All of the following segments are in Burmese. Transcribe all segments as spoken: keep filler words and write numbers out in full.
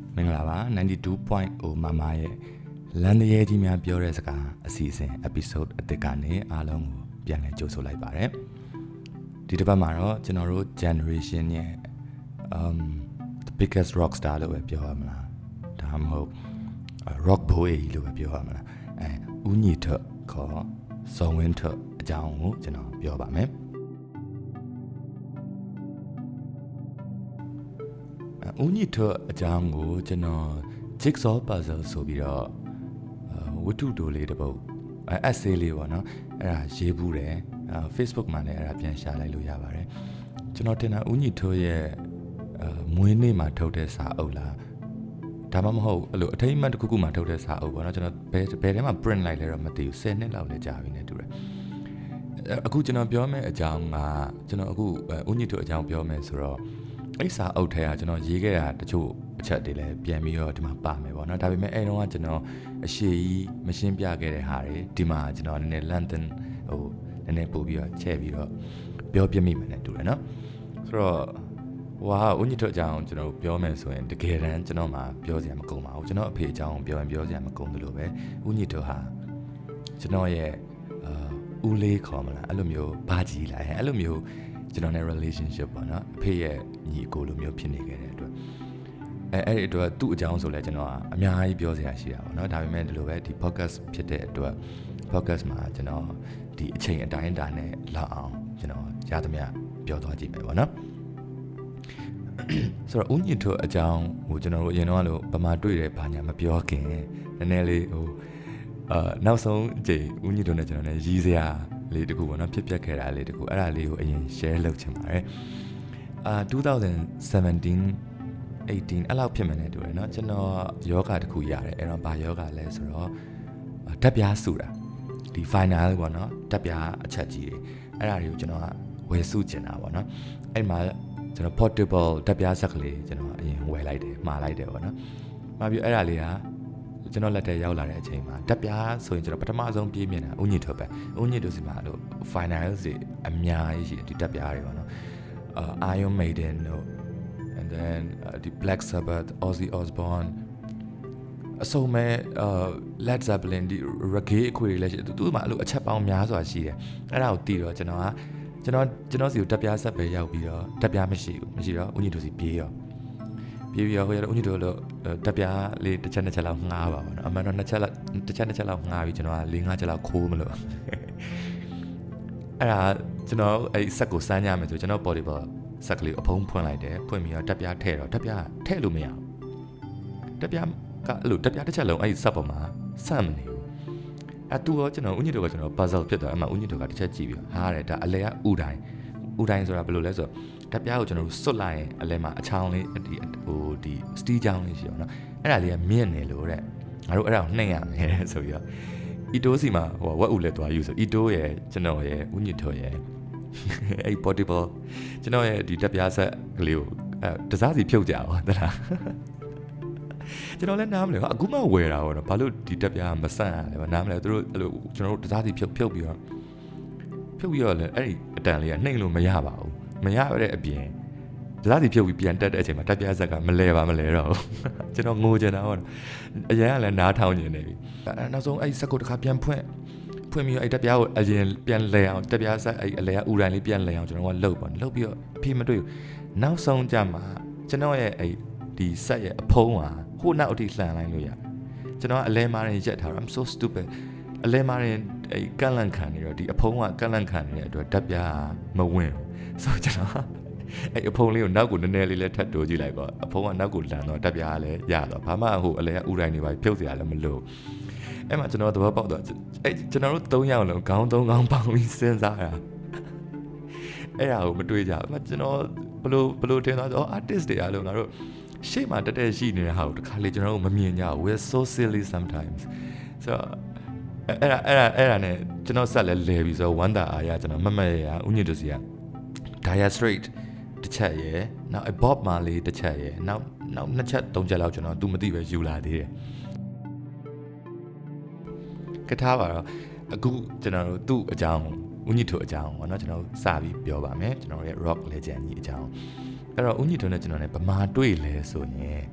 မင်္ဂလာပါ ninety-two point zero မမရဲ့လမ်းရဲကြီးများပြောတဲ့စကားအစီအစဉ် episode အသစ်ကနေအားလုံးကိုပြန်လည်ကြိုဆိုလိုက်ပါတယ်ဒီတစ်ပတ်မှာတော့ကျွန်တော်တို့ generation ရဲ့ um the biggest rock star လို့ပဲပြောရမလားဒါမှမဟုတ် rock boy လို့ပဲပြောရမလားအဲဦးညီထွတ်ခေါ်ဇော်ဝင်းထွတ်အကြောင်းကိုကျွန်တော်ပြောပါမယ်ဦးညီထွတ်အကြောင်းကိုကျွန်တော် jigsaw puzzle ဆိုပြီးတော့ဝတ္ထုတိုလေးတစ်ပုဒ် essay လေးပေါ့နော်အဲ့ဒါရေးဘူးတယ် Facebook မှာလည်းအဲ့ဒါပြန်ရှာလိုက်လို့ရပါတယ်ကျွန်တော်တင်တာဦးညီထွတ်ရဲ့မွေးနေ့မှာထုတ်တဲ့စာအုပ်လားဒါမှမဟုတ်အဲ့လိုအထိမ်းအမှတ်တစ်ခုခုမှာထုတ်တဲ့စာအုပ်ပေါ့နော်ကျွန်တော်ဘယ်ဘယ်ထဲမှာ print လိုက်လဲတော့မသိဘူးtenနှစ်လောက်လည်းကြာပြီနဲ့တူတယ်အခုကျွန်တော်ပြောမယ့်အကြောင်းကကျွန်တော်အခုဦးညီထွတ်အကြောင်းပြောမယ်ဆိုတော့အဲ့စာအုပ်ထဲကကျွန်တော်ရေးခဲ့တာတချို့အချက်တွေလည်းပြန်ပြီးတော့ဒီမှာပါမယ်ပေါ့နော်ဒါပေမဲ့အဲ့တော့ကကျွန်တော်အရှိကြီးမရှင်းပြခဲ့တဲ့ဟာတွေဒီမှာကျွန်တော်နည်းနည်း lengthen ဟိုနည်းနည်းပို့ပြီးတော့ချဲ့ပြီးတော့ပြောပြမိမယ်နဲ့တူတယ်နော်ဆိုတော့ဝါဦးညီထွတ်အကြောင်းကျွန်တော်ပြောမယ်ဆိုရင်တကယ်တမ်းကျွန်တော်မှပြောစရာမကုန်ပါဘူးကျွန်တော်အဖေအကြောင်းပြောရင်ပြောစရာမကုန်ဘူးလို့ပဲဦးညီထွတ်ဟာကျွန်တော်ရဲ့ဦးလေးခေါ်မလားအဲ့လိုမျိုးဘာကြီးလာအဲ့လိုမျိုးကျွန်တော်နဲ့ relationship ပေါ့နော်အဖေရဲ့ညီအကိုလိုမျိုးဖြစ်နေခဲ့တဲ့အတွက်အဲအဲ့ဒီအတွက်သူ့အကြောင်းဆိုလဲကျွန်တော်ကအများကြီးပြောစရာရှိတာပေါ့နော်ဒါပေမဲ့ဒီလိုပဲဒီ podcast ဖြစ်တဲ့အတွက် podcast မှာကျွန်တော်ဒီအချိန်အတိုင်းအတာနဲ့လောက်အောင်ကျွန်တော်ရသမျှပြောသွားကြည့်မယ်ပေါ့နော်ဆိုတော့ဦးညီထွတ်အကြောင်းဟိုကျွန်တော်တို့အရင်တော့လို့ဗမာတွေ့တယ်ဘာညာမပြောခင်နည်းနည်းလေးဟိုအာနောက်ဆုံးအချိန်ဦးညီထွတ်နဲ့ကျွန်တော်လည်းရီးစရာလေးတခုပေါ့နော်ဖြစ်ပျက်ခဲ့တာလေးတခုအဲ့ဒါလေးကိုအရင် share လုပ်ချင်ပါတယ်အာtwenty seventeen eighteenအဲ့လောက်ဖြစ်မှန်းနဲ့တူတယ်เนาะကျွန်တော်ယောဂတခုရတယ်အဲ့တော့ဘာယောဂလဲဆိုတော့ဓာတ်ပြားစုတာဒီ final ပေါ့เนาะဓာတ်ပြားအချက်ကြီးတွေအဲ့ဒါတွေကိုကျွန်တော်ကဝယ်စုကျင်တာပေါ့เนาะအဲ့မှာကျွန်တော် portable ဓာတ်ပြားဆက်ကလေးကျွန်တော်အရင်ဝယ်လိုက်တယ်မှာလိုက်တယ်ပေါ့เนาะမှာပြီးအဲ့ဒါလေးကကျွန်တော်လက်ထဲရောက်လာတဲ့အချိန်မှာဓာတ်ပြားဆိုရင်ကျွန်တော်ပထမဆုံးပြေးမြင်တာဦးညီထွတ်ပဲဦးညီထွတ်စီမှာလို့ finals တွေအများကြီးရှိတယ်ဒီဓာတ်ပြားတွေပေါ့နော်အာ Iron Maiden တို့ and then uh, the Black Sabbath Ozzy Osbourne အစုံမဲ့ Led Zeppelin ဒီ reggae အခွေတွေလည်းရှိသူ့မှာအဲ့လိုအချက်ပေါင်းများစွာရှိတယ်အဲ့ဒါကိုတီးတော့ကျွန်တော်ကကျွန်တော်ကျွန်တော်စီကိုဓာတ်ပြားဆက်ပဲရောက်ပြီးတော့ဓာတ်ပြားမရှိဘူးမရှိတော့ဦးညီထွတ်စီပြေးရောပြေးပြီးတော့ဟိုရဦးညီထွတ်လို့တက်ပြားလေးတစ်ချက်နှစ်ချက်လောက်ငှားပါဘောနော်အမှန်တော့နှစ်ချက်လောက်တစ်ချက်နှစ်ချက်လောက်ငှားပြီးကျွန်တော်က၄၅ချက်လောက်ခိုးမလို့အဲ့ဒါကျွန်တော်အဲ့ဆက်ကိုစမ်းကြမယ်ဆိုကျွန်တော် portable ဆက်ကလေးအဖုံးဖွင့်လိုက်တယ်ဖွင့်ပြီးတော့တက်ပြားထည့်တော့တက်ပြားထည့်လို့မရဘူးတက်ပြားကအဲ့လိုတက်ပြားတစ်ချက်လုံးအဲ့ဆက်ပေါ်မှာစမ်းမနေဘူးအဲ့တူတော့ကျွန်တော်ဦးညီထွတ်ကကျွန်တော် puzzle ဖြစ်သွားအမှဦးညီထွတ်ကတစ်ချက်ကြည့်ပြီးဟားတယ်ဒါအလဲကဥတိုင်းဥတိုင်းဆိုတာဘယ်လိုလဲဆိုတော့ဓာတ်ပြားကိုကျွန်တော်တို့စွတ်လိုက်ရင်အလဲမှာအချောင်းလေးဒီဟိုဒီစတီးချောင်းလေးရှိအောင်နော်အဲ့ဒါလေးကမြင့်နေလို့တဲ့ငါတို့အဲ့ဒါကိုနှိမ့်ရမယ်ဆိုပြီးတော့အီတိုးစီမှာဟိုဝက်ဦးလဲသွားယူဆိုအီတိုးရဲ့ကျွန်တော်ရဲ့ဦးညီထွတ်ရဲ့အဲ့ portable ကျွန်တော်ရဲ့ဒီဓာတ်ပြားဆက်ကလေးကိုအဲတစားစီဖြုတ်ကြပါသလားကျွန်တော်လည်းနားမလဲအခုမှဝယ်တာပေါ့နော်ဘာလို့ဒီဓာတ်ပြားမဆန့်ရလဲနားမလဲသူတို့အဲ့လိုကျွန်တော်တို့တစားစီဖြုတ်ဖြုတ်ပြီးတော့ဖြုတ်ပြီးတော့လည်းအဲ့ဒီအတန်လေးကနှိမ့်လို့မရပါဘူးမရရတဲ့အပြင်ဇာတိဖြုတ်ပြီးပြန်တက်တဲ့အချိန်မှာတက်ပြားဆက်ကမလဲပါမလဲတော့ကျွန်တော်ငိုချင်တာပေါ့အရင်ကလည်းနားထောင်နေနေပြီအဲနောက်ဆုံးအဲ့ဆက်ကိုတစ်ခါပြန်ဖွင့်ဖွင့်ပြီးတော့အဲ့တက်ပြားကိုအရင်ပြန်လဲအောင်တက်ပြားဆက်အဲ့အလဲကဥတိုင်းလေးပြန်လဲအောင်ကျွန်တော်ကလှုပ်ပါလှုပ်ပြီးတော့အဖေမတွေ့ဘူးနောက်ဆုံးကြမှာကျွန်တော်ရဲ့အဲ့ဒီဆက်ရဲ့အဖုံးဟာဟိုနောက်အထိလှန်လိုက်လို့ရတယ်ကျွန်တော်ကအလဲမားရင်ရက်ထားတော့ I'm so stupid အလဲမားရင်အဲ့ကန့်လန့်ခံနေတော့ဒီအဖုံးကကန့်လန့်ခံနေတဲ့အတွက်တက်ပြားမဝင်ဆိုကျွန်တော်အဲ့အဖုံးလေးကိုနောက်ကိုနည်းနည်းလေးလည်းထပ်တိုးကြည့်လိုက်ပေါ့အဖုံးကနောက်ကိုလန်တော့တက်ပြားလည်းရတော့ဘာမှဟိုအလဲကဥတိုင်းနေပါဖြုတ်စရာလည်းမလိုအဲ့မှာကျွန်တော်သဘောပေါက်တော့အဲ့ကျွန်တော်တို့သုံးယောက်လုံးခေါင်းသုံးခေါင်းပေါင်းပြီးစဉ်းစားတာအဲ့ဒါကိုမတွေးကြဘူးကျွန်တော်ဘလို့ဘလို့ထင်သွားတော့ artist တွေအားလုံးငါတို့ရှေ့မှာတက်တက်ရှိနေတဲ့ဟာကိုတခါလေကျွန်တော်တို့မမြင်ကြဘူး we're so silly sometimes soအဲ့ဒါအဲ့ဒါအဲ့ဒါနဲ့ကျွန်တော်ဆက်လဲလဲပြီးဆိုဝမ်းတာအားရကျွန်တော်မမရရဦးညီတို့စီက Dire Straits တစ်ချက်ရယ်နောက် Bob Marley တစ်ချက်ရယ်နောက်နောက်နှစ်ချက်သုံးချက်လောက်ကျွန်တော်သူမသိပဲယူလာသေးတယ်ကထားပါတော့အခုကျွန်တော်တို့သူ့အကြောင်းဦးညီတို့အကြောင်းပေါ့နော်ကျွန်တော်စပြီးပြောပါမယ်ကျွန်တော်ရဲ့ rock legend ကြီးအကြောင်းအဲ့တော့ဦးညီတို့နဲ့ကျွန်တော်နဲ့ဗမာတွေ့လဲဆိုရင်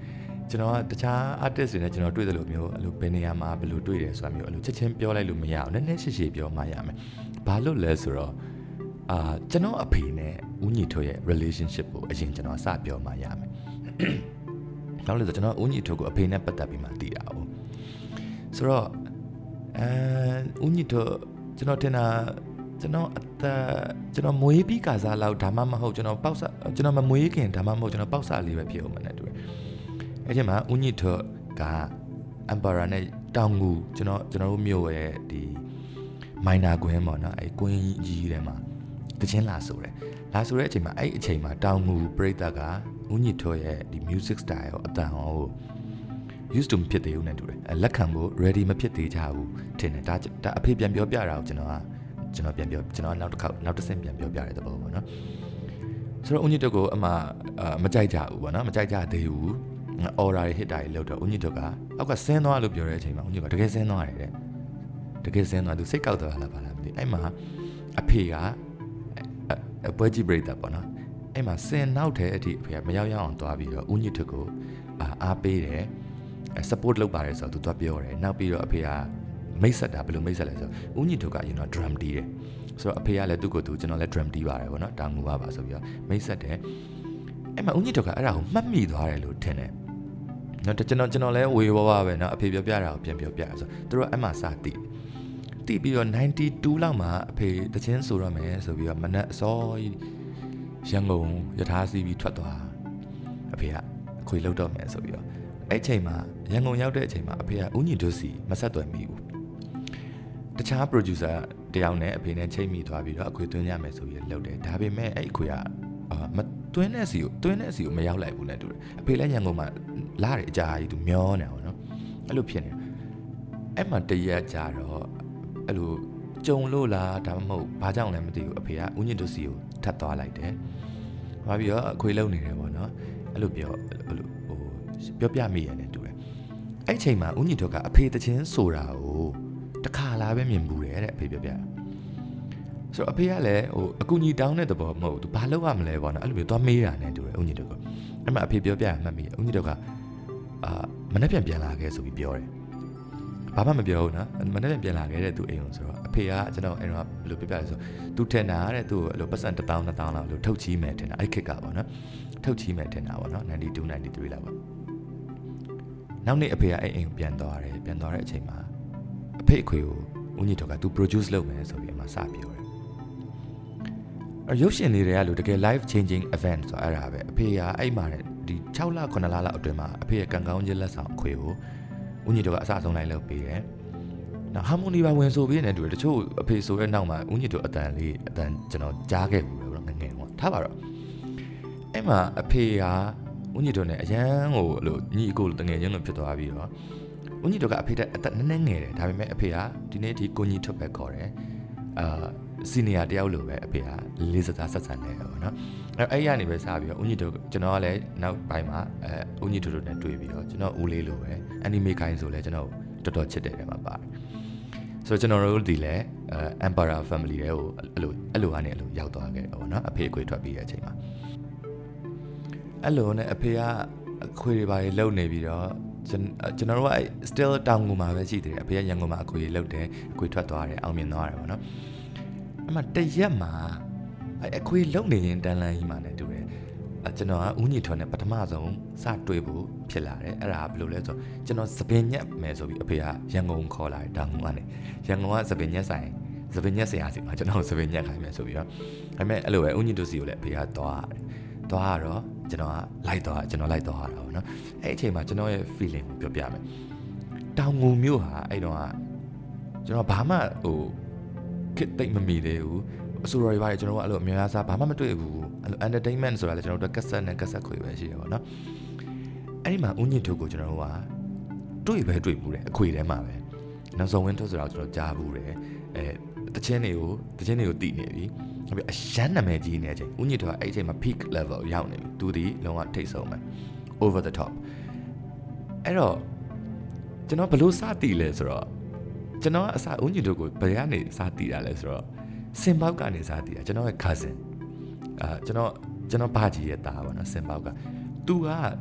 ကျွန်တော်ကတခြား artist တွေနဲ့ကျွန်တော်တွေ့တယ်လို့မျိုးအဲ့လိုဘယ်နေရာမှာဘယ်လိုတွေ့တယ်ဆိုတာမျိုးအဲ့လိုချက်ချင်းပြောလိုက်လို့မရအောင်နည်းနည်းရှည်ရှည်ပြောမှရမယ်ဘာလို့လဲဆိုတော့အာကျွန်တော်အဖေနဲ့ဦးညီထွေးရဲ့ relationship ကိုအရင်ကျွန်တော်စပြောမှရမယ်နောက်လို့ဆိုကျွန်တော်ဦးညီထွေးကိုအဖေနဲ့ပတ်သက်ပြီးမှသိတာ哦ဆိုတော့အဲဦးညီထွေးကျွန်တော်တင်တာကျွန်တော်အသက်ကျွန်တော်မွေးပြီးကစားလောက်ဒါမှမဟုတ်ကျွန်တော်ပေါက်စားကျွန်တော်မမွေးခင်ဒါမှမဟုတ်ကျွန်တော်ပေါက်စားလေးပဲဖြစ်အောင်မနဲ့တူတယ်အဲ့ဒီမှာဦးညီထွတ်ကအမ်ပါရာနဲ့တောင်ငူကျွန်တော်ကျွန်တော်တို့မြို့ရဲ့ဒီမိုင်နာကွင်းပေါ့နော်အဲ့ကွင်းကြီးထဲမှာတချင်းလာဆိုတယ်လာဆိုတဲ့အချိန်မှာအဲ့အချိန်မှာတောင်ငူပရိသတ်ကဦးညီထွတ်ရဲ့ဒီ music style အတန်ဟော used to မဖြစ်သေးဘူးနဲ့တူတယ်လက်ခံဖို့ ready မဖြစ်သေးကြဘူးထင်တယ်ဒါဒါအဖေပြန်ပြောပြတာကိုကျွန်တော်ကကျွန်တော်ပြန်ပြောကျွန်တော်နောက်တစ်ခေါက်နောက်တစ်ဆင့်ပြန်ပြောပြတဲ့သဘောပေါ့နော်ဆိုတော့ဦးညီထွတ်ကိုအမှမကြိုက်ကြဘူးပေါ့နော်မကြိုက်ကြသေးဘူးအော်ရာတွေဟစ်တာတွေလောက်တော့ဦးညီထွတ်ကအောက်ကဆင်းသွားလို့ပြောတဲ့အချိန်မှာဦးညီထွတ်ကတကယ်ဆင်းသွားတယ်တဲ့တကယ်ဆင်းသွားသူစိတ်ကောက်သွားလားပါလားမသိအဲ့မှာအဖေကအပွဲကြီးပရိသတ်ပေါ့နော်အဲ့မှာဆင်းနောက်တဲ့အထိအဖေကမရောက်ရအောင်သွားပြီးတော့ဦးညီထွတ်ကိုအားပေးတယ် support လုပ်ပါတယ်ဆိုတော့သူသွားပြောတယ်နောက်ပြီးတော့အဖေကမိတ်ဆက်တာဘယ်လိုမိတ်ဆက်လဲဆိုတော့ဦးညီထွတ်ကရင်တော့ drum တီးတယ်ဆိုတော့အဖေကလည်းသူ့ကိုသူကျွန်တော်လည်း drum တီးပါတယ်ပေါ့နော်တောင်ငူပါပါဆိုပြီးတော့မိတ်ဆက်တယ်အဲ့မှာဦးညီထွတ်ကအဲ့ဒါကိုမှတ်မိသွားတယ်လို့ထင်တယ်နော်ကျွန်တော်ကျွန်တော်လည်းဝေဝဝပဲเนาะအဖေပြောပြတာကိုပြန်ပြောပြဆိုသူတို့အဲ့မှာစတည်တည်ပြီးတော့ninety-twoလောက်မှာအဖေတချင်းဆိုရမယ်ဆိုပြီးတော့မနက်အစောရန်ကုန်ရထားစီးပြီးထွက်သွားအဖေကအခွေလောက်တော့မယ်ဆိုပြီးတော့အဲ့ချိန်မှာရန်ကုန်ရောက်တဲ့အချိန်မှာအဖေကဦးညီထွတ်စီမဆက်သွယ်မိဘူးတခြား producer တယောက်နဲ့အဖေနဲ့ချိန်မိသွားပြီးတော့အခွေသွင်းရမယ်ဆိုပြီးလှုပ်တယ်ဒါပေမဲ့အဲ့အခွေကအာမသွင်းတဲ့စီကိုသွင်းတဲ့စီကိုမရောက်လိုက်ဘူးနဲ့တူတယ်အဖေလည်းရန်ကုန်မှာလာတယ်အကြာကြီးသူမျောနေအောင်နော်အဲ့လိုဖြစ်နေအဲ့မှာတရက်ကြာတော့အဲ့လိုကြုံလို့လားဒါမှမဟုတ်ဘာကြောင့်လဲမသိဘူးအဖေကဦးညီထွတ်စီကိုထပ်သွားလိုက်တယ်ဘာပြီးတော့အခွေလုံနေတယ်ပေါ့နော်အဲ့လိုပြောအဲ့လိုဟိုပြောပြမိရတယ်တူတယ်အဲ့ချိန်မှာဦးညီထွတ်ကအဖေတချင်းဆိုတာကိုတခါလာပဲမြင်ဘူးတယ်တဲ့အဖေပြောပြဆိုတော့အဖေကလည်းဟိုအကူညီတောင်းတဲ့သဘောမဟုတ်သူဘာလုပ်ရမလဲပေါ့နော်အဲ့လိုမျိုးသွားမေးတာနဲ့တူတယ်ဦးညီထွတ်ကအဲ့မှာအဖေပြောပြမှတ်မိဦးညီထွတ်ကအာမနေ့ပြန်ပြန်လာခဲ့ဆိုပြီးပြောတယ်ဘာမှမပြောဘူးနော်မနေ့ပြန်ပြန်လာခဲ့တဲ့သူအိမ်ကိုဆိုတော့အဖေကကျွန်တော်အဲ့တော့ဘယ်လိုပြောပြလဲဆိုသူထင်တာတဲ့သူ့ကိုအဲ့လိုပတ်စံတစ်သောင်းနှစ်သောင်းလောက်လို့ထုတ်ချီးမယ်ထင်တာအဲ့ခက်ကပေါ့နော်ထုတ်ချီးမယ်ထင်တာပေါ့နော်ninety-two ninety-threeလောက်ပေါ့နောက်နေ့အဖေကအဲ့အိမ်ကိုပြန်သွားတယ်ပြန်သွားတဲ့အချိန်မှာအဖေအခွေကိုဦးညီထွတ်ကသူ produce လုပ်မယ်ဆိုပြီးအမှစပြောတယ်ရုပ်ရှင်လေးတွေကလို့တကယ် life changing event ဆိုအဲ့ဒါပဲအဖေကအဲ့မှာဒီsixလnineလလောက်အတွင်းမှာအဖေရဲ့ကံကောင်းခြင်းလက်ဆောင်အခွေကိုဦးညီထွတ်ကအစအဆုံးလိုက်လုပ်ပေးတယ်။နောက် harmony ပါဝင်ဆိုပြီးနေတူတယ်တချို့အဖေဆိုတဲ့နောက်မှာဦးညီထွတ်အတန်လေးအတန်ကျွန်တော်ကြားခဲ့ဘူးလို့ငငယ်တော့ထားပါတော့အဲ့မှာအဖေကဦးညီထွတ်နဲ့အရန်ကိုလို့ညီအကိုလိုတငယ်ချင်းလိုဖြစ်သွားပြီးတော့ဦးညီထွတ်ကအဖေတဲ့အသက်နည်းနည်းငယ်တယ်ဒါပေမဲ့အဖေကဒီနေ့ဒီကိုညီထွတ်ပဲခေါ်တယ်အာစီနီယာတယောက်လိုပဲအဖေကလေးစားစားဆက်ဆံနေတယ်ပေါ့နော်အဲ့အဲ့ရနေပဲစပြီးတော့ဦးညီထွတ်ကျွန်တော်ကလည်းနောက်ပိုင်းမှာအဲဦးညီထွတ်တို့နဲ့တွေ့ပြီးတော့ကျွန်တော်ဦးလေးလိုပဲအန်နီမေခိုင်းဆိုလဲကျွန်တော်တော်တော်ချစ်တယ်တဲ့မှာပါတယ်ဆိုတော့ကျွန်တော်တို့ဒီလဲအဲ Emperor Family တွေကိုအဲ့လိုအဲ့လိုကနေအဲ့လိုရောက်သွားခဲ့တယ်ပေါ့နော်အဖေအခွေထွက်ပြီးတဲ့အချိန်မှာအဲ့လိုနဲ့အဖေကအခွေတွေပါလှုပ်နေပြီးတော့ကျွန်တော်တို့က still တောင်ငူမှာပဲရှိသေးတယ်အဖေကရန်ကုန်မှာအခွေလှုပ်တယ်အခွေထွက်သွားတယ်အောင်မြင်သွားတယ်ပေါ့နော်အမှတရက်မှာအခွေလုံနေရင်တန်လန်းကြီးမှာနဲ့တူတယ်ကျွန်တော်ကဦးညီထွတ်နဲ့ပထမဆုံးစတွေ့ဖို့ဖြစ်လာတယ်အဲ့ဒါဘယ်လိုလဲဆိုတော့ကျွန်တော်စပင်ညက်မယ်ဆိုပြီးအဖေကရန်ကုန်ခေါ်လာတယ်တောင်ငူကနေရန်ကုန်ကစပင်ညက်ဆိုင်စပင်ညက်ဆရာစီမှာကျွန်တော်စပင်ညက်ခိုင်းမယ်ဆိုပြီးတော့ဒါပေမဲ့အဲ့လိုပဲဦးညီထွတ်စီကိုလည်းအဖေကသွားတယ်သွားတော့ကျွန်တော်ကလိုက်သွားကျွန်တော်လိုက်သွားတာပေါ့နော်အဲ့အချိန်မှာကျွန်တော်ရဲ့ feeling ကိုပြောပြမယ်တောင်ငူမြို့ဟာအဲ့တော့ကကျွန်တော်ဘာမှဟိုခစ်တိတ်မမီသေးဘူးအဆိုတော်တွေပါတယ်ကျွန်တော်ကအဲ့လိုအများအားဘာမှမတွေ့ဘူးအဲ့လို entertainment ဆိုတာလည်းကျွန်တော်တို့ကက်ဆက်နဲ့ကက်ဆက်ခွေပဲရှိတယ်ပေါ့နော်အဲ့ဒီမှာဦးညီထွတ်ကိုကျွန်တော်တို့ကတွေ့ပဲတွေ့ဘူးတယ်အခွေထဲမှာပဲနောက်ဆုံးဝင်းထွတ်ဆိုတော့ကျွန်တော်ကြားဘူးတယ်အဲတချင်းတွေကိုတချင်းတွေကိုတည်နေပြီနောက်ပြီးအရန်နာမည်ကြီးနေတဲ့အချိန်ဦးညီထွတ်ကအဲ့အချိန်မှာ peak level ရောက်နေပြီသူဒီလုံးဝထိတ်ဆုံးပဲ over the top အဲ့တော့ကျွန်တော်ဘလို့စတည်လဲဆိုတော့ကျွန်တော်ကအစားဦးညီထွတ်ကိုဘယ်ကနေစတည်တာလဲဆိုတော့စင်ပေါက်ကနေစတည်တာကျွန်တော်ရဲ့ cousin အာကျွန်တော်ကျွန်တော်ဘာကြီးရဲ့သားပေါ့နော်စင်ပေါက်ကသူက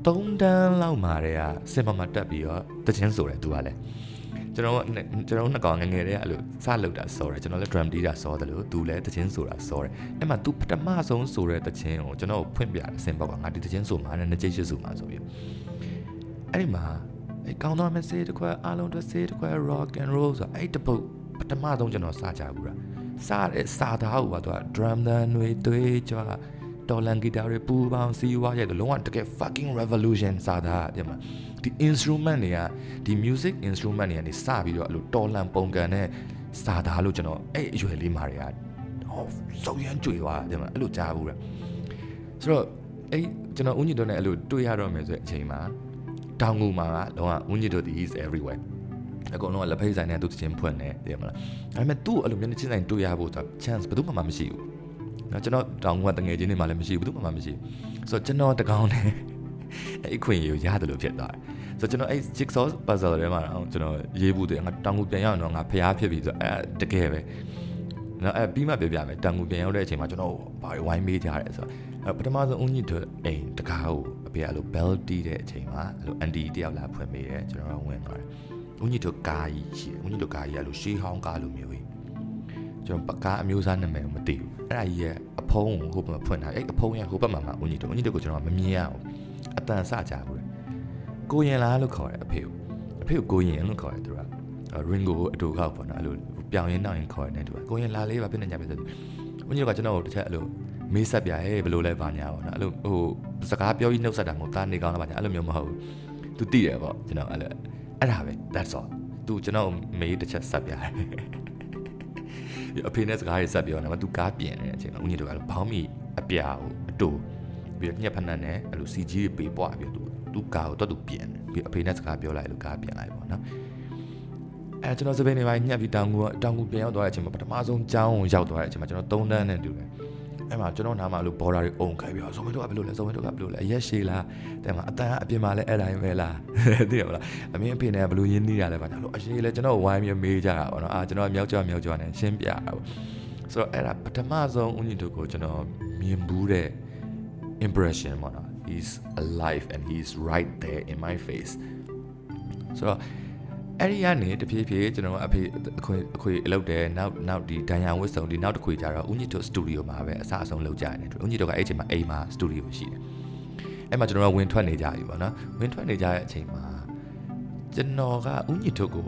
သုံးတန်းလောက်မှာတည်းကစင်မမတက်ပြီးတော့တချင်းဆိုတယ်သူကလည်းကျွန်တော်ကျွန်တော်နှစ်ကောင်ငငယ်တည်းကအဲ့လိုစလုပ်တာစောတယ်ကျွန်တော်လည်း drum တီးတာစောတယ်လို့သူလည်းတချင်းဆိုတာစောတယ်အဲ့မှာ तू ပထမဆုံးဆိုတဲ့တချင်းကိုကျွန်တော်ဖွင့်ပြတယ်စင်ပေါက်ကငါဒီတချင်းဆိုမှာနဲ့နှစ်ကြိတ်ရှိဆိုမှာဆိုပြီးအဲ့ဒီမှာအဲ့ကောင်းသော message တခွဲအားလုံးတစ်စေးတခွဲ rock and roll ဆိုအဲ့တပုတ်ပထမဆုံးကျွန်တော်စကြဘူးလားစတဲ့စာသားကိုပါသူက drum တန်တွေတွေးကြွားတော်လန်ဂီတာတွေပူပေါင်းစီးဝါးရိုက်တော့လုံးဝတကယ် fucking revolution စာသားတဲ့မှာဒီ instrument တွေကဒီ music instrument တွေကနေစပြီးတော့အဲ့လိုတော်လန်ပုံကန်တဲ့စာသားလို့ကျွန်တော်အဲ့အရွယ်လေးမှာတွေကဟောစုံရမ်းကြွေသွားတဲ့မှာအဲ့လိုကြားဘူးလားဆိုတော့အဲ့ကျွန်တော်ဦးညီတို့နဲ့အဲ့လိုတွေ့ရတော့မယ်ဆိုတဲ့အချိန်မှာတောင်ငူမှာကလုံးဝဦးညီတို့ဒီ is everywhere အကုန်လုံးကလက်ဖိတ်ဆိုင်နဲ့သူတချင်းဖွင့်နေတယ်မလားဒါပေမဲ့သူ့အဲ့လိုမျက်နှာချင်းဆိုင်တွေ့ရဖို့ဆို chance ဘယ်သူမှမရှိဘူးနော်ကျွန်တော်တောင်ငူကတငယ်ချင်းတွေမှလည်းမရှိဘူးဘယ်သူမှမရှိဘူးဆိုတော့ကျွန်တော်တကောင်နဲ့အဲ့ခွင့်ရရတယ်လို့ဖြစ်သွားတယ်ဆိုတော့ကျွန်တော်အဲ့ jigsaw puzzle တွေမှာတော့ကျွန်တော်ရေးဘူးတယ်ငါတောင်ငူပြန်ရောက်တော့ငါဖျားဖြစ်ပြီဆိုတော့အဲ့တကယ်ပဲနော်အဲ့ပြီးမှပြပြမယ်တောင်ငူပြန်ရောက်တဲ့အချိန်မှာကျွန်တော်ဘာဝိုင်းမေးကြရတယ်ဆိုတော့ပထမဆုံးဦးညီတို့အိမ်တကားကိုအဖေအဲ့လို bell တီးတဲ့အချိန်မှာအဲ့လို aunty တယောက်လာဖွင့်ပေးတယ်ကျွန်တော်ဝင်သွားတယ်ဦးညီတို့ကားကြီးရှိတယ်ဦးညီတို့ကားကြီးအဲ့လိုရှေးဟောင်းကားလိုမျိုးကြီးကျွန်တော်ကားအမျိုးအစားနာမည်မသိဘူးအဲ့ဒါကြီးရဲ့အဖုံးကိုဟိုဘက်မှာဖွင့်ထားအဲ့အဖုံးရဲ့ဟိုဘက်မှာမှဦးညီတို့ဦးညီတို့ကိုကျွန်တော်မမြင်ရအောင်အတန်စကြဘူးကိုရင်လားလို့ခေါ်တယ်အဖေကိုအဖေကိုကိုရင်လို့ခေါ်တယ်သူက Ringo ကိုအတူခောက်ပေါ့နော်အဲ့လိုပြောင်းရင်းနောက်ရင်ခေါ်တယ်သူကကိုရင်လားလေးပါပြနေကြပြီဆိုဦးညီတို့ကကျွန်တော်တို့တစ်ချက်အဲ့လိုမေးဆက်ပြဟဲ့ဘယ်လိုလဲပါညာပေါ့နော်အဲ့လိုဟိုစကားပြောပြီးနှုတ်ဆက်တာမဟုတ်တာနေကောင်းလားပါညာအဲ့လိုမျိုးမဟုတ်ဘူးသူသိတယ်ပေါ့ကျွန်တော်အဲ့လိုအဲ့ဒါပဲ that's all သူကျွန်တော်မေးတစ်ချက်ဆက်ပြတယ်အဖေနဲ့စကားရေးဆက်ပြောနေမှာသူကားပြင်နေတဲ့အချိန်မှာဦးညီတို့ကလည်းဘောင်းမီအပြာကိုအတူပြီးတော့ညက်ဖက်နဲ့အဲ့လို စီ ဂျီ တွေပေးပွားပြီးတော့သူကားကိုတော့သူပြင်ပြီးအဖေနဲ့စကားပြောလိုက်လို့ကားပြင်လိုက်ပေါ့နော်အဲကျွန်တော်စပင်းနေပိုင်းညက်ပြီးတောင်ကူတောင်ကူပြင်ရောက်သွားတဲ့အချိန်မှာပထမဆုံးကျောင်းကိုရောက်သွားတဲ့အချိန်မှာကျွန်တော်သုံးတန်းနဲ့တူတယ်အဲ့မှာကျွန်တော်နားမှာလို့ border တွေအုံခိုင်းပြီးတော့ဇုံမင်းတို့ကဘယ်လိုလဲဇုံမင်းတို့ကဘယ်လိုလဲအရက်ရှည်လားတဲ့မှာအတန်အပြင်မှာလဲအဲ့တိုင်းပဲလားသိရမလားအမင်းအဖေနဲ့ဘယ်လိုရင်းနှီးရလဲပါလို့အရေးလဲကျွန်တော်ဝိုင်းပြီးမေးကြတာပေါ့နော်အာကျွန်တော်မြောက်ကြမြောက်ကြနဲ့ရှင်းပြတာပေါ့ဆိုတော့အဲ့ဒါပထမဆုံးဦးညီတို့ကိုကျွန်တော်မြင်ဘူးတဲ့ impression ပေါ့နော် he's alive and he's right there in my face ဆိုတော့အဲ့ဒီကနေတဖြည်းဖြည်းကျွန်တော်အဖေအခွေအခွေအလုပ်တယ်နောက်နောက်ဒီဒန်ယန်ဝစ်စုံဒီနောက်တစ်ခွေကြတော့ဦးညီတို့စတူဒီယိုမှာပဲအစအဆုံးလုပ်ကြရတယ်ဦးညီတို့ကအဲ့အချိန်မှာအိမ်မှာစတူဒီယိုရှိတယ်အဲ့မှာကျွန်တော်ကဝင်ထွက်နေကြပြီပေါ့နော်ဝင်ထွက်နေကြတဲ့အချိန်မှာကျွန်တော်ကဦးညီတို့ကို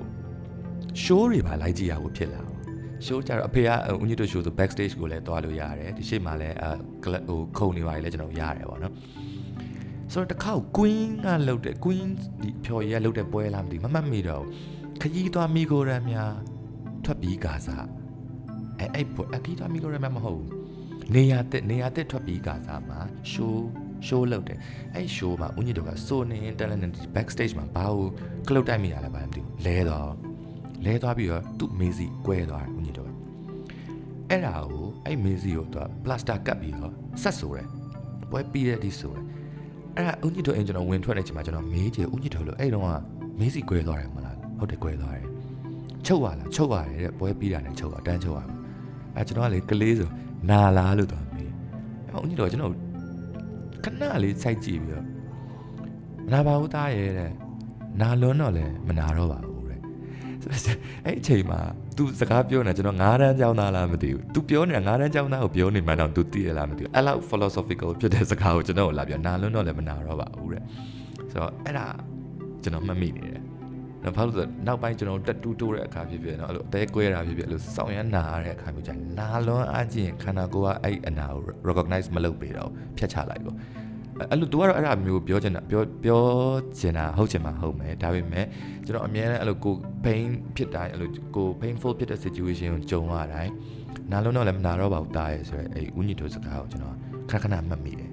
show တွေပါလိုက်ကြည့်ရဖို့ဖြစ်လာတော့ show ကြတော့အဖေကဦးညီတို့ show ဆို backstage ကိုလည်းတွားလို့ရတယ်ဒီရှေ့မှာလည်းအဟိုခုံနေပါလေလည်းကျွန်တော်ရတယ်ပေါ့နော်ဆိုတော့တစ်ခါ Queen ကလှုပ်တယ် Queen ဒီဖြော်ရည်ကလှုပ်တဲ့ပွဲလားမသိမမှတ်မိတော့ခကြီးသွားမိကိုရမ်းများထွက်ပြီးကာစားအဲအဲ့ပွဲခကြီးသွားမိကိုရမ်းများမဟုတ်ဘူးနေရာတက်နေရာတက်ထွက်ပြီးကာစားမှာ show show လုပ်တယ်အဲ့ show မှာဦးညီတို့ကစိုးနေတယ်လည်း backstage မှာဘာလို့ကလုတ်တိုက်မိရလဲဘာမှမသိဘူးလဲတော့လဲသွားပြီးတော့သူ့မေးစီကွဲသွားတယ်ဦးညီတို့ကအဲ့ဒါကိုအဲ့မေးစီကိုသူက plaster ကတ်ပြီးတော့ဆက်ဆိုတယ်ပွဲပြီးတဲ့ဒီဆိုတယ်အဲ့ဒါဦးညီတို့အင်ကျွန်တော်ဝင်ထွက်နေချိန်မှာကျွန်တော်မေးကြည့်ဦးညီတို့လို့အဲ့တုန်းကမေးစီကွဲသွားတယ်မလားဟုတ်တယ်ကွဲသွားတယ်ချုပ်ရလားချုပ်ရတယ်တဲ့ပွဲပြီးတာနဲ့ချုပ်ရတန်းချုပ်ရဘူးအဲ့ကျွန်တော်ကလေကလေးဆိုနာလားလို့တော့မေးအဲ့ဦးညီတို့ကကျွန်တော်ခဏလေးစိုက်ကြည့်ပြီးတော့မနာပါဘူးသားရဲ့တဲ့နာလွန်းတော့လည်းမနာတော့ပါဘူးတဲ့အဲ့အချိန်မှာ तू စကားပြောနေကျွန်တော်ငါးတန်းကျောင်းသားလားမသိဘူး तू ပြောနေတာငါးတန်းကျောင်းသားကိုပြောနေမှတော့ तू သိရလားမသိဘူးအဲ့လောက် philosophical ဖြစ်တဲ့စကားကိုကျွန်တော်လာပြောနာလွန်းတော့လည်းမနာတော့ပါဘူးတဲ့ဆိုတော့အဲ့ဒါကျွန်တော်မှတ်မိနေတယ်နောက်ဘာလို့ဆိုနောက်ပိုင်းကျွန်တော်တက်တူးတိုးတဲ့အခါဖြစ်ဖြစ်နော်အဲ့လိုအသေးကွဲတာဖြစ်ဖြစ်အဲ့လိုစောင့်ရမ်းနာရတဲ့အခါမျိုးကျရင်နာလွန်းအားချင်းခန္ဓာကိုယ်ကအဲ့အနာကို recognize မလုပ်ပေးတော့ဖြတ်ချလိုက်ပေါ့အဲ့လို तू ကတော့အဲ့ဒါမျိုးပြောချင်တာပြောပြောချင်တာဟုတ်ချင်မှာဟုတ်မယ်ဒါပေမဲ့ကျွန်တော်အများနဲ့အဲ့လိုကို pain ဖြစ်တိုင်းအဲ့လိုကို painful ဖြစ်တဲ့ situation ကိုကြုံရတိုင်းနာလုံးတော့လည်းမနာတော့ပါဘူးတားရဲဆိုရဲအဲ့ဦးညီတို့စကားကိုကျွန်တော်ခဏခဏမှတ်မိတယ်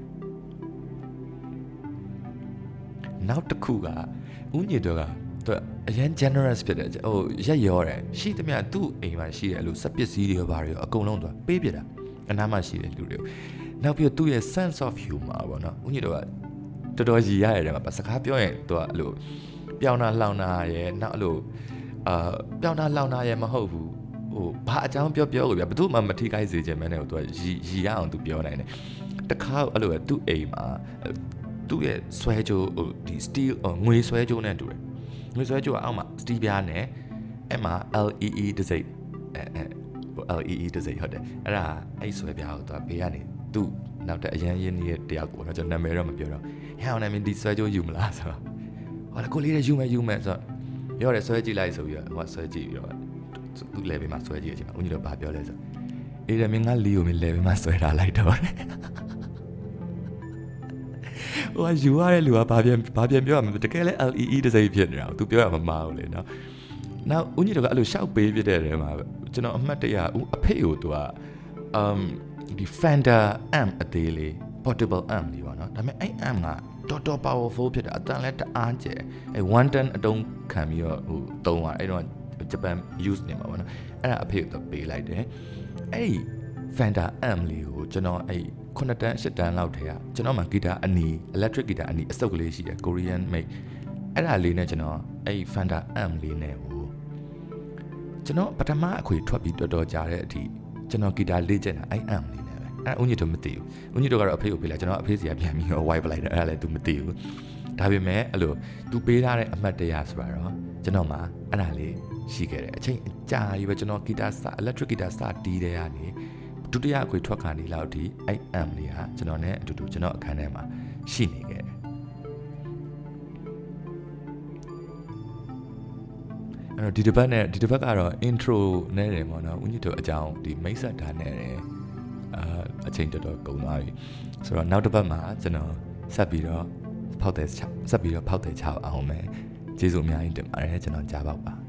နောက်တစ်ခုကဦးညီတို့ကသူအရင် generous ဖြစ်တယ်ဟိုရက်ရောတယ်ရှိသမျှသူ့အိမ်မှာရှိတယ်အဲ့လိုစက်ပစ္စည်းတွေဘာတွေအကုန်လုံးသူပေးပြတာအနားမှာရှိတဲ့လူတွေကိုနောက်ပြီးတော့သူ့ရဲ့ sense of humor ပေါ့နော်ဦးညီတို့ကတော်တော်ရည်ရရတယ်မှာစကားပြောရင်သူကအဲ့လိုပြောင်းတာလှောင်တာရဲ့နောက်အဲ့လိုအာပြောင်းတာလှောင်တာရဲ့မဟုတ်ဘူးဟိုဘာအကြောင်းပြောပြောကိုဗျာဘယ်သူမှမထိခိုက်စေချင်မဲနဲ့သူကရည်ရည်ရအောင်သူပြောနိုင်တယ်တခါအဲ့လိုပဲသူ့အိမ်မှာသူ့ရဲ့ဆွဲကြိုးဟိုဒီ steel ငွေဆွဲကြိုးနဲ့တူတယ်ငွေဆွဲကြိုးကအောက်မှာ steel ပြားနဲ့အဲ့မှာ L E E တစ်စိတ်အဲအဲ L E E တစ်စိတ်ဟုတ်တယ်အဲ့ဒါအဲ့ဆွဲပြားကိုသူကဘေးကနေသူ့နောက်တဲ့အရန်ရင်းနေတဲ့တယောက်ကိုတော့ကျွန်တော်နာမည်တော့မပြောတော့ဟဲ့အောင်နာမည်ဒီဆွဲကြိုးယူမလားဆိုတော့ဟောလေကိုလေးလည်းယူမယ်ယူမယ်ဆိုတော့ပြောတယ်ဆွဲကြည့်လိုက်ဆိုပြီးတော့ဟိုကဆွဲကြည့်ပြီးတော့သူ့ level မှာဆွဲကြည့်ရချင်းမှာဦးကြီးတော့ဘာပြောလဲဆိုအေးတယ်မင်းကလီကိုမင်း level မှာဆွဲထားလိုက်တော့ဟိုကယူရတဲ့လူကဘာပြန်ဘာပြန်ပြောရမလဲတကယ်လဲ L E E တစ်စိတ်ဖြစ်နေတာသူပြောရမှာမမဟုတ်လေနော်နောက်ဦးကြီးတို့ကအဲ့လိုရှောက်ပေးပြတဲ့နေရာမှာကျွန်တော်အမှတ်တရဦးအဖေကိုသူက um ဒီ Fender amp အသေးလေး portable amp လေးပေါ့နော်ဒါပေမဲ့အဲ့ amp ကတော်တော် powerful ဖြစ်တယ်အတန်လဲတအားကျယ်အဲ့ one ton အတုံးခံပြီးတော့ဟိုတုံးသွားအဲ့တော့ Japan use နေမှာပေါ့နော်အဲ့ဒါအဖေကိုပေးလိုက်တယ်အဲ့ဒီ Fender amp လေးကိုကျွန်တော်အဲ့ခုနှစ်တန်းရှစ်တန်းလောက်ထဲကကျွန်တော်မှဂီတာအနီ electric guitar အနီအစုပ်ကလေးရှိတယ် Korean made အဲ့ဒါလေးနဲ့ကျွန်တော်အဲ့ Fender amp လေးနဲ့ဟိုကျွန်တော်ပထမအခွေထွက်ပြီးတော်တော်ကြာတဲ့အထိကျွန်တော်ဂီတာလေ့ကျင့်တာအဲ့ amp လေးနဲ့ပဲအဲ့ဦးညစ်တို့မသိဘူးဦးညစ်တို့ကတော့အဖေကိုပေးလိုက်ကျွန်တော်အဖေစီကပြန်ပြီးတော့ wipe လိုက်တယ်အဲ့ဒါလည်း तू မသိဘူးဒါပေမဲ့အဲ့လို तू ပေးထားတဲ့အမှတ်တရဆိုတာတော့ကျွန်တော်မှအဲ့ဒါလေးရှိခဲ့တယ်အချိန်အကြာကြီးပဲကျွန်တော်ဂီတာစ electric guitar စတီးတဲ့ကနေဒုတိယအခွေထွက်ခါနေလောက်ဒီအဲ့ amp လေးဟာကျွန်တော်နဲ့အတူတူကျွန်တော်အခန်းထဲမှာရှိနေခဲ့တယ်အဲ့တော့ဒီတစ်ပတ်နဲ့ဒီတစ်ပတ်ကတော့ intro နဲ့တယ်ပေါ့နော်ဦးညစ်တို့အကြောင်းဒီမိတ်ဆက်တာနဲ့တယ်အာအချိန်တော်တော်ကုန်သွားပြီဆိုတော့နောက်တစ်ပတ်မှာကျွန်တော်ဆက်ပြီးတော့ဖောက်တယ်ဆက်ပြီးတော့ဖောက်တယ်ချအောင်မယ်ကျေးဇူးအများကြီးတင်ပါတယ်ကျွန်တော်ကြားပါပါ